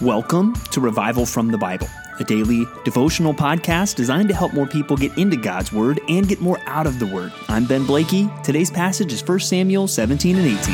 Welcome to Revival from the Bible, a daily devotional podcast designed to help more people get into God's Word and get more out of the Word. I'm Ben Blakey. Today's passage is 1 Samuel 17 and 18.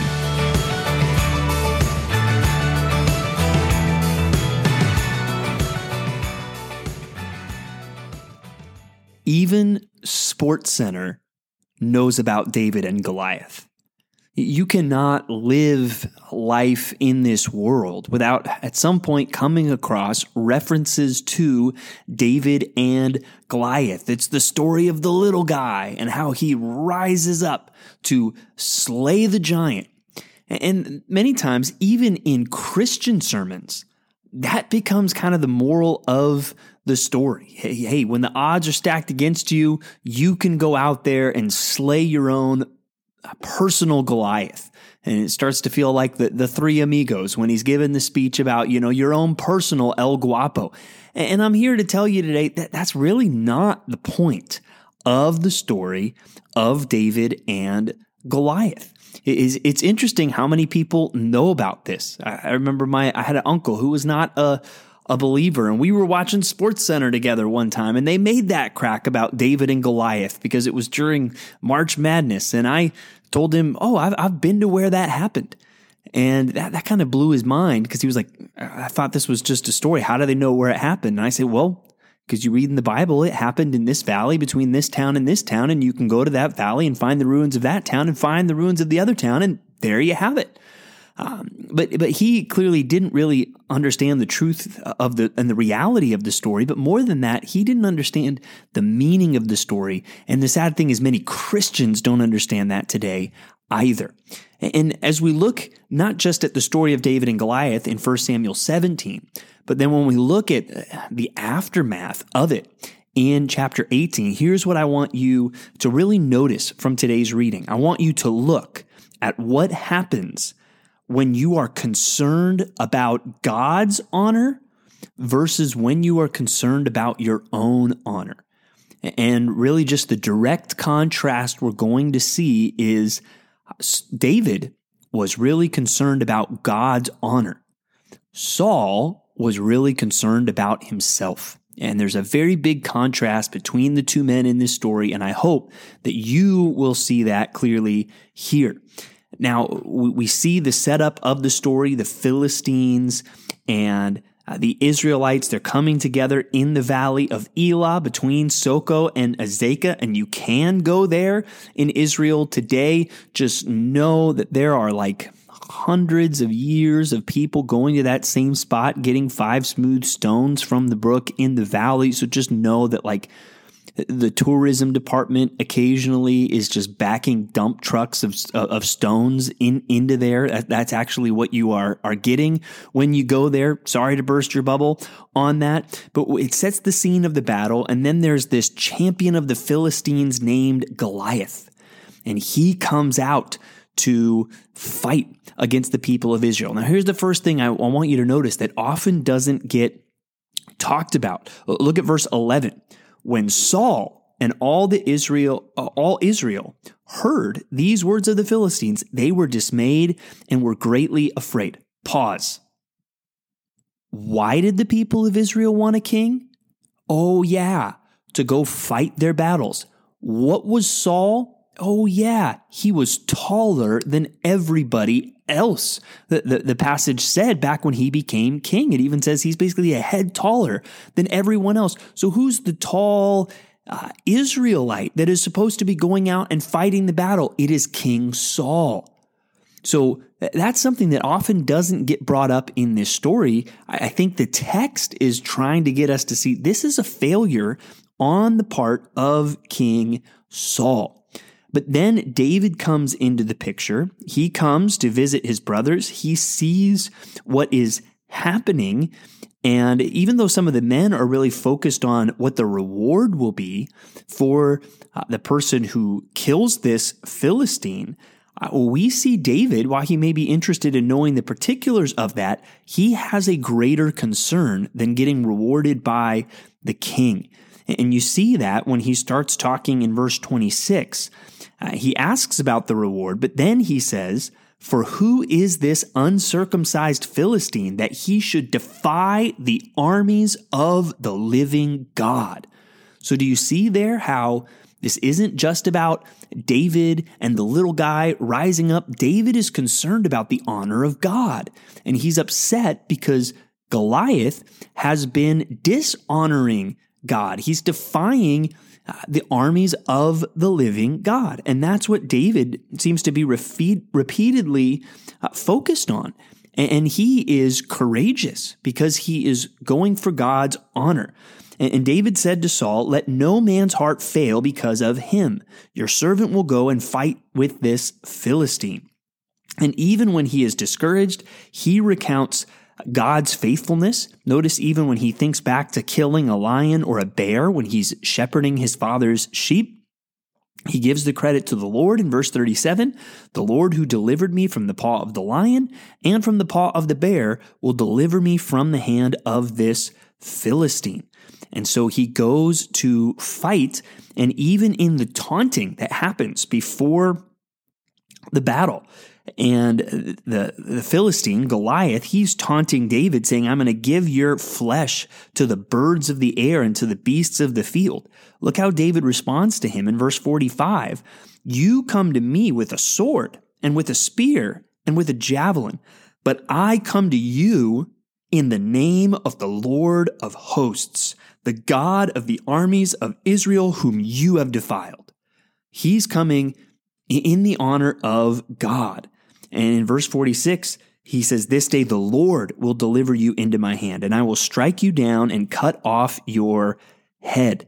Even SportsCenter knows about David and Goliath. You cannot live life in this world without at some point coming across references to David and Goliath. It's the story of the little guy and how he rises up to slay the giant. And many times, even in Christian sermons, that becomes kind of the moral of the story. Hey, when the odds are stacked against you, you can go out there and slay your own personal Goliath. And it starts to feel like the Three Amigos when he's given the speech about, your own personal El Guapo. And I'm here to tell you today that that's really not the point of the story of David and Goliath. It's interesting how many people know about this. I remember I had an uncle who was not a believer, and we were watching SportsCenter together one time, and they made that crack about David and Goliath because it was during March Madness, and I told him, I've been to where that happened. And that kind of blew his mind because he was like, I thought this was just a story. How do they know where it happened? And I said, well, because you read in the Bible, it happened in this valley between this town, and you can go to that valley and find the ruins of that town and find the ruins of the other town, and there you have it. But he clearly didn't really understand the truth and the reality of the story. But more than that, he didn't understand the meaning of the story. And the sad thing is many Christians don't understand that today either. And as we look not just at the story of David and Goliath in 1 Samuel 17, but then when we look at the aftermath of it in chapter 18, here's what I want you to really notice from today's reading. I want you to look at what happens when you are concerned about God's honor versus when you are concerned about your own honor. And really just the direct contrast we're going to see is David was really concerned about God's honor. Saul was really concerned about himself. And there's a very big contrast between the two men in this story, and I hope that you will see that clearly here. Now, we see the setup of the story, the Philistines and the Israelites, they're coming together in the valley of Elah between Soko and Azekah, and you can go there in Israel today. Just know that there are like hundreds of years of people going to that same spot, getting 5 smooth stones from the brook in the valley. So just know that the tourism department occasionally is just backing dump trucks of stones into there. That's actually what you are getting when you go there. Sorry to burst your bubble on that, but it sets the scene of the battle. And then there's this champion of the Philistines named Goliath, and he comes out to fight against the people of Israel. Now, here's the first thing I want you to notice that often doesn't get talked about. Look at verse 11. When Saul and all Israel heard these words of the Philistines, they were dismayed and were greatly afraid. Pause. Why did the people of Israel want a king? Oh yeah, to go fight their battles. What was Saul? Oh yeah, he was taller than everybody else. The passage said back when he became king, it even says he's basically a head taller than everyone else. So who's the tall Israelite that is supposed to be going out and fighting the battle? It is King Saul. So that's something that often doesn't get brought up in this story. I think the text is trying to get us to see this is a failure on the part of King Saul. But then David comes into the picture. He comes to visit his brothers. He sees what is happening. And even though some of the men are really focused on what the reward will be for the person who kills this Philistine, we see David, while he may be interested in knowing the particulars of that, he has a greater concern than getting rewarded by the king. And you see that when he starts talking in verse 26. He asks about the reward, but then he says, For who is this uncircumcised Philistine that he should defy the armies of the living God? So do you see there how this isn't just about David and the little guy rising up? David is concerned about the honor of God, and he's upset because Goliath has been dishonoring God. He's defying the armies of the living God. And that's what David seems to be repeatedly focused on. And he is courageous because he is going for God's honor. And David said to Saul, "Let no man's heart fail because of him. Your servant will go and fight with this Philistine." And even when he is discouraged, he recounts God's faithfulness. Notice even when he thinks back to killing a lion or a bear when he's shepherding his father's sheep, he gives the credit to the Lord in verse 37. "The Lord who delivered me from the paw of the lion and from the paw of the bear will deliver me from the hand of this Philistine." And so he goes to fight, and even in the taunting that happens before the battle, and the Philistine, Goliath, he's taunting David, saying, "I'm going to give your flesh to the birds of the air and to the beasts of the field." Look how David responds to him in verse 45. "You come to me with a sword and with a spear and with a javelin, but I come to you in the name of the Lord of hosts, the God of the armies of Israel, whom you have defiled." He's coming in the honor of God. And in verse 46, he says, "This day the Lord will deliver you into my hand, and I will strike you down and cut off your head."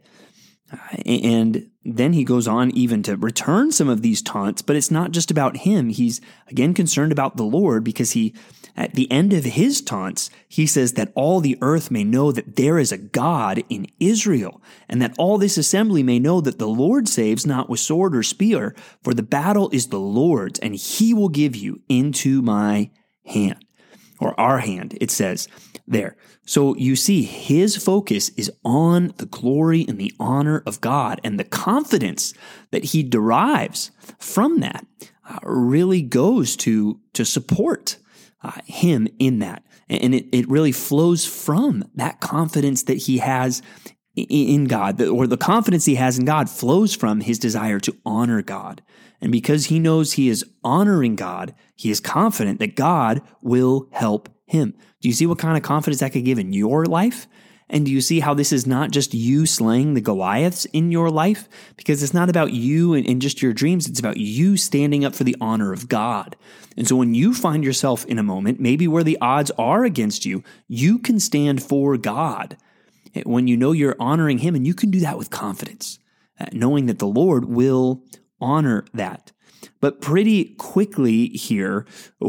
And then he goes on even to return some of these taunts, but it's not just about him. He's again concerned about the Lord, because at the end of his taunts, he says that all the earth may know that there is a God in Israel, and that all this assembly may know that the Lord saves not with sword or spear, for the battle is the Lord's, and he will give you into my hand, or our hand, it says there. So you see, his focus is on the glory and the honor of God, and the confidence that he derives from that really goes to support him in that. And it really flows from that confidence that he has in God, or the confidence he has in God flows from his desire to honor God. And because he knows he is honoring God, he is confident that God will help him. Do you see what kind of confidence that could give in your life? And do you see how this is not just you slaying the Goliaths in your life? Because it's not about you and just your dreams. It's about you standing up for the honor of God. And so when you find yourself in a moment, maybe where the odds are against you, you can stand for God. When you know you're honoring him, and you can do that with confidence, knowing that the Lord will honor that. But pretty quickly here,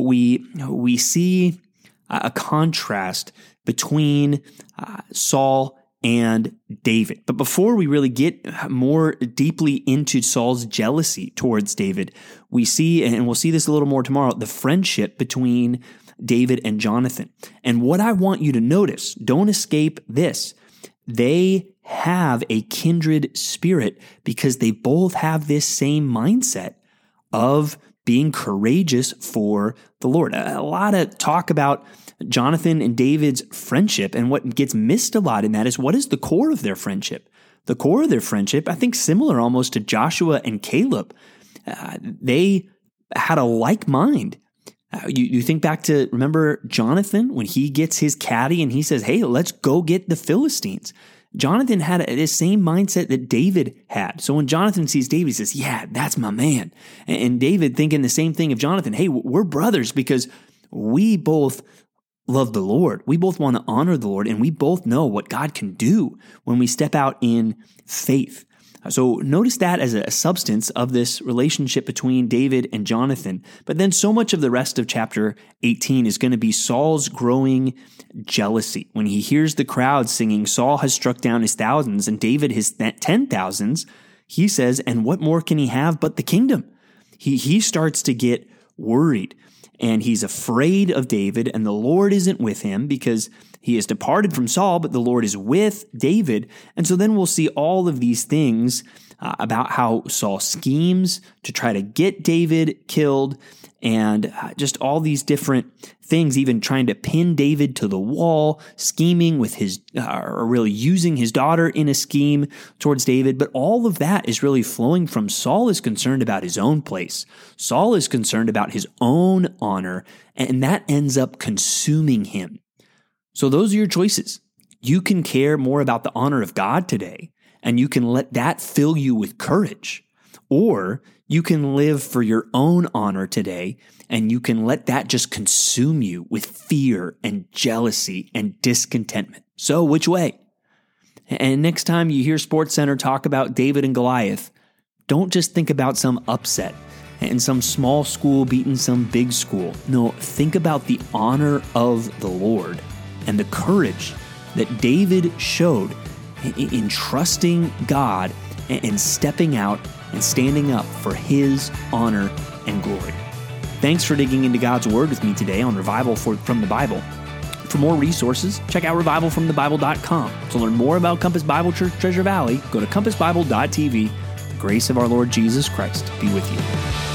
we see a contrast between Saul and David. But before we really get more deeply into Saul's jealousy towards David, we see, and we'll see this a little more tomorrow, the friendship between David and Jonathan. And what I want you to notice, don't escape this, they have a kindred spirit because they both have this same mindset of being courageous for the Lord. A lot of talk about Jonathan and David's friendship, and what gets missed a lot in that is, what is the core of their friendship? The core of their friendship, I think similar almost to Joshua and Caleb. They had a like mind. You think back to, remember Jonathan, when he gets his caddy and he says, "Hey, let's go get the Philistines." Jonathan had this same mindset that David had. So when Jonathan sees David, he says, "Yeah, that's my man." And David thinking the same thing of Jonathan. Hey, we're brothers because we both love the Lord. We both want to honor the Lord, and we both know what God can do when we step out in faith. So notice that as a substance of this relationship between David and Jonathan. But then so much of the rest of chapter 18 is going to be Saul's growing jealousy. When he hears the crowd singing, "Saul has struck down his thousands and David his 10,000s, he says, "And what more can he have but the kingdom?" He starts to get worried, and he's afraid of David, and the Lord isn't with him because he has departed from Saul, but the Lord is with David. And so then we'll see all of these things about how Saul schemes to try to get David killed, and just all these different things, even trying to pin David to the wall, scheming with or really using his daughter in a scheme towards David. But all of that is really flowing from Saul is concerned about his own place. Saul is concerned about his own honor, and that ends up consuming him. So those are your choices. You can care more about the honor of God today, and you can let that fill you with courage. Or you can live for your own honor today, and you can let that just consume you with fear and jealousy and discontentment. So which way? And next time you hear SportsCenter talk about David and Goliath, don't just think about some upset and some small school beating some big school. No, think about the honor of the Lord and the courage that David showed in trusting God and stepping out and standing up for His honor and glory. Thanks for digging into God's Word with me today on Revival from the Bible. For more resources, check out revivalfromthebible.com. To learn more about Compass Bible Church Treasure Valley, go to compassbible.tv. The grace of our Lord Jesus Christ be with you.